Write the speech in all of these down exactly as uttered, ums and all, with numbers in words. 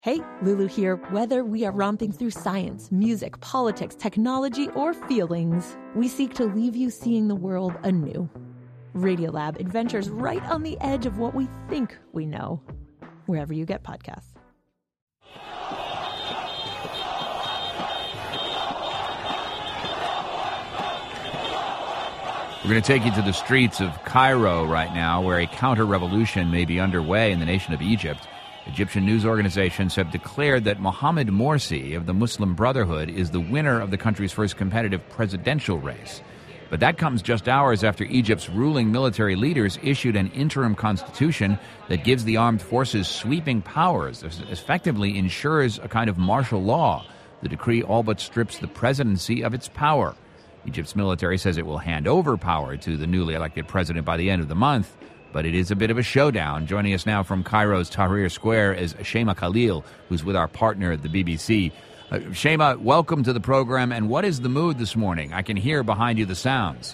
Hey, Lulu here. Whether we are romping through science, music, politics, technology, or feelings, we seek to leave you seeing the world anew. Radiolab adventures right on the edge of what we think we know, wherever you get podcasts. We're going to take you to the streets of Cairo right now, where a counter-revolution may be underway in the nation of Egypt. Egyptian news organizations have declared that Mohamed Morsi of the Muslim Brotherhood is the winner of the country's first competitive presidential race. But that comes just hours after Egypt's ruling military leaders issued an interim constitution that gives the armed forces sweeping powers, effectively ensures a kind of martial law. The decree all but strips the presidency of its power. Egypt's military says it will hand over power to the newly elected president by the end of the month. But it is a bit of a showdown. Joining us now from Cairo's Tahrir Square is Shema Khalil, who's with our partner at the B B C. Uh, Shema, welcome to the program. And what is the mood this morning? I can hear behind you the sounds.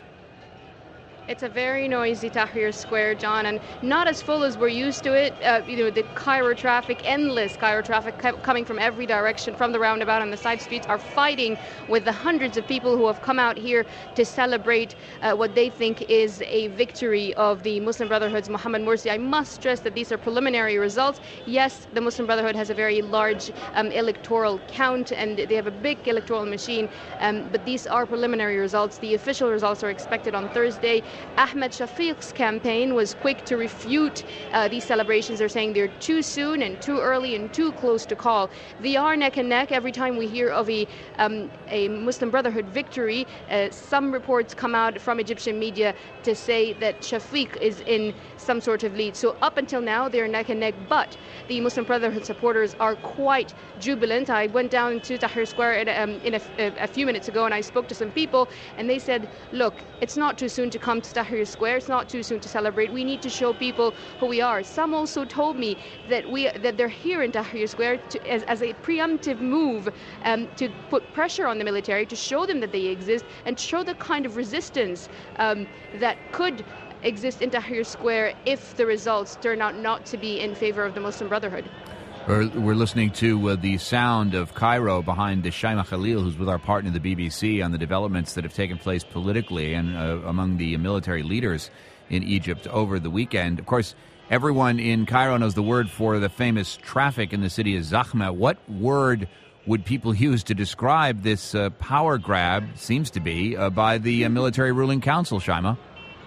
It's a very noisy Tahrir Square, John, and not as full as we're used to it. Uh, you know, the Cairo traffic, endless Cairo traffic co- coming from every direction, from the roundabout and the side streets, are fighting with the hundreds of people who have come out here to celebrate uh, what they think is a victory of the Muslim Brotherhood's Mohamed Morsi. I must stress that these are preliminary results. Yes, the Muslim Brotherhood has a very large um, electoral count, and they have a big electoral machine, um, but these are preliminary results. The official results are expected on Thursday. Ahmed Shafiq's campaign was quick to refute uh, these celebrations. They're saying they're too soon and too early and too close to call. They are neck and neck. Every time we hear of a um, a Muslim Brotherhood victory, uh, some reports come out from Egyptian media to say that Shafiq is in some sort of lead. So up until now, they're neck and neck, but the Muslim Brotherhood supporters are quite jubilant. I went down to Tahrir Square in, um, in a, a, a few minutes ago, and I spoke to some people, and they said, look, it's not too soon to come to Tahrir Square. It's not too soon to celebrate. We need to show people who we are. Some also told me that we that they're here in Tahrir Square to, as, as a preemptive move um, to put pressure on the military, to show them that they exist, and show the kind of resistance um, that could exist in Tahrir Square if the results turn out not to be in favor of the Muslim Brotherhood. We're, we're listening to uh, the sound of Cairo behind the Shema Khalil, who's with our partner, the B B C, on the developments that have taken place politically and uh, among the military leaders in Egypt over the weekend. Of course, everyone in Cairo knows the word for the famous traffic in the city is Zahma. What word would people use to describe this uh, power grab, seems to be, uh, by the uh, military ruling council, Shema?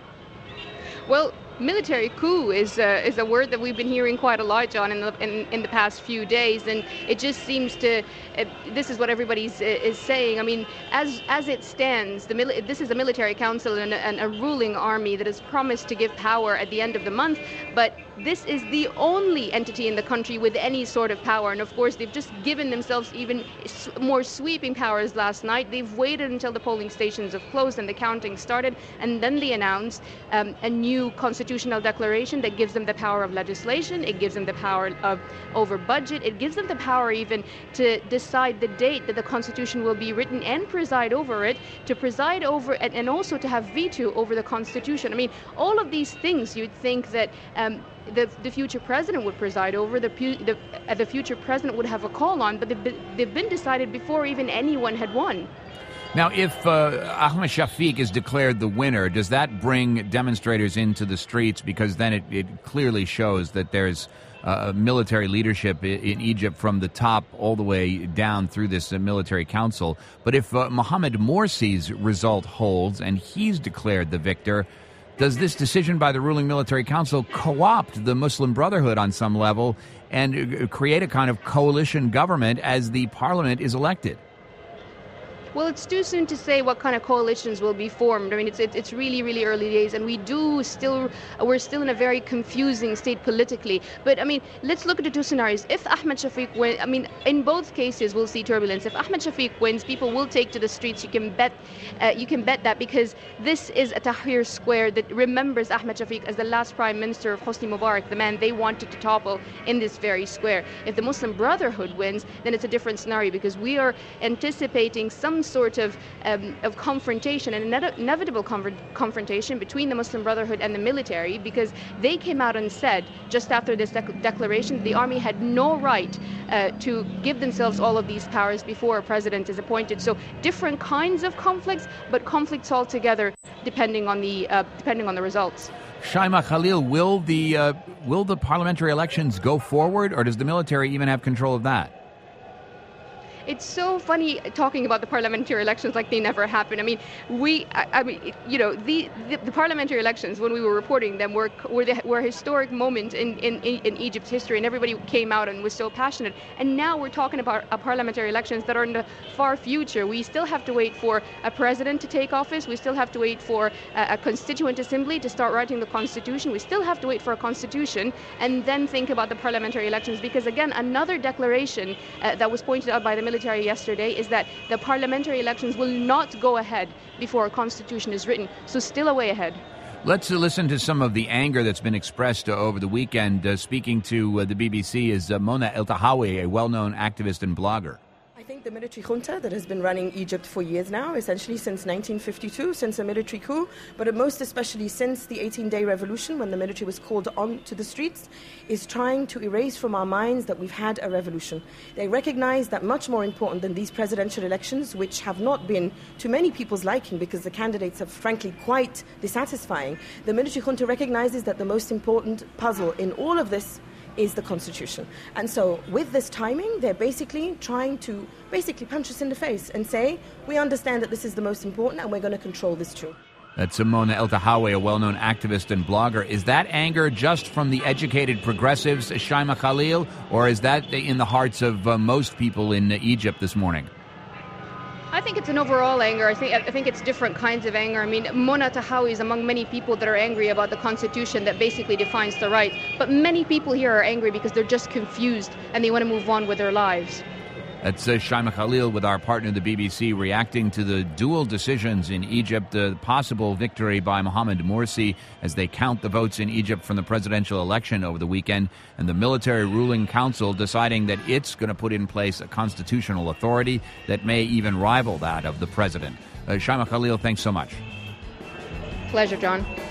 Well, military coup is uh, is a word that we've been hearing quite a lot, John, in the in, in the past few days, and it just seems to. Uh, this is what everybody uh, is saying. I mean, as as it stands, the mili- this is a military council and a, and a ruling army that has promised to give power at the end of the month, but this is the only entity in the country with any sort of power, and of course they've just given themselves even more sweeping powers last night. They've waited until the polling stations have closed and the counting started, and then they announced um, a new constitutional declaration that gives them the power of legislation. It gives them the power of over budget. It gives them the power even to decide the date that the constitution will be written and preside over it, to preside over it, and also to have veto over the constitution. I mean, all of these things you'd think that um, The, the future president would preside over, the, the, uh, the future president would have a call on, but they've been, they've been decided before even anyone had won. Now, if uh, Ahmed Shafiq is declared the winner, does that bring demonstrators into the streets? Because then it, it clearly shows that there's uh, military leadership in Egypt from the top all the way down through this uh, military council. But if uh, Mohamed Morsi's result holds and he's declared the victor, does this decision by the ruling military council co-opt the Muslim Brotherhood on some level and create a kind of coalition government as the parliament is elected? Well, it's too soon to say what kind of coalitions will be formed. I mean, it's it's really, really early days, and we do still, we're still in a very confusing state politically. But I mean, let's look at the two scenarios. If Ahmed Shafiq wins, I mean, in both cases, we'll see turbulence. If Ahmed Shafiq wins, people will take to the streets. You can bet, uh, you can bet that, because this is a Tahrir Square that remembers Ahmed Shafiq as the last prime minister of Hosni Mubarak, the man they wanted to topple in this very square. If the Muslim Brotherhood wins, then it's a different scenario, because we are anticipating some some sort of um, of confrontation, an ine- inevitable conver- confrontation between the Muslim Brotherhood and the military, because they came out and said just after this dec- declaration the army had no right uh, to give themselves all of these powers before a president is appointed. So different kinds of conflicts, but conflicts altogether, depending on the uh, depending on the results. Shaima Khalil, will the uh, will the parliamentary elections go forward, or does the military even have control of that? It's so funny talking about the parliamentary elections like they never happened. I mean, we, I, I mean, you know, the, the, the parliamentary elections, when we were reporting them, were were, the, were a historic moment in, in, in Egypt's history, and everybody came out and was so passionate. And now we're talking about uh, parliamentary elections that are in the far future. We still have to wait for a president to take office. We still have to wait for a, a constituent assembly to start writing the constitution. We still have to wait for a constitution and then think about the parliamentary elections, because, again, another declaration uh, that was pointed out by the military yesterday is that the parliamentary elections will not go ahead before a constitution is written. So still a way ahead. Let's uh, listen to some of the anger that's been expressed uh, over the weekend. Uh, speaking to uh, the B B C is uh, Mona Eltahawy, a well-known activist and blogger. I think the military junta that has been running Egypt for years now, essentially since nineteen fifty-two, since a military coup, but most especially since the eighteen-day revolution, when the military was called on to the streets, is trying to erase from our minds that we've had a revolution. They recognize that much more important than these presidential elections, which have not been to many people's liking because the candidates are frankly quite dissatisfying, the military junta recognizes that the most important puzzle in all of this is the constitution. And so with this timing, they're basically trying to basically punch us in the face and say, we understand that this is the most important and we're going to control this too. That's Mona Eltahawy, a well-known activist and blogger. Is that anger just from the educated progressives, Shaima Khalil, or is that in the hearts of uh, most people in uh, Egypt this morning? I think it's an overall anger. I think I think it's different kinds of anger. I mean, Mona Eltahawy is among many people that are angry about the constitution that basically defines the rights. But many people here are angry because they're just confused and they want to move on with their lives. That's uh, Shaima Khalil with our partner, the B B C, reacting to the dual decisions in Egypt, the possible victory by Mohamed Morsi as they count the votes in Egypt from the presidential election over the weekend, and the military ruling council deciding that it's going to put in place a constitutional authority that may even rival that of the president. Uh, Shaima Khalil, thanks so much. Pleasure, John.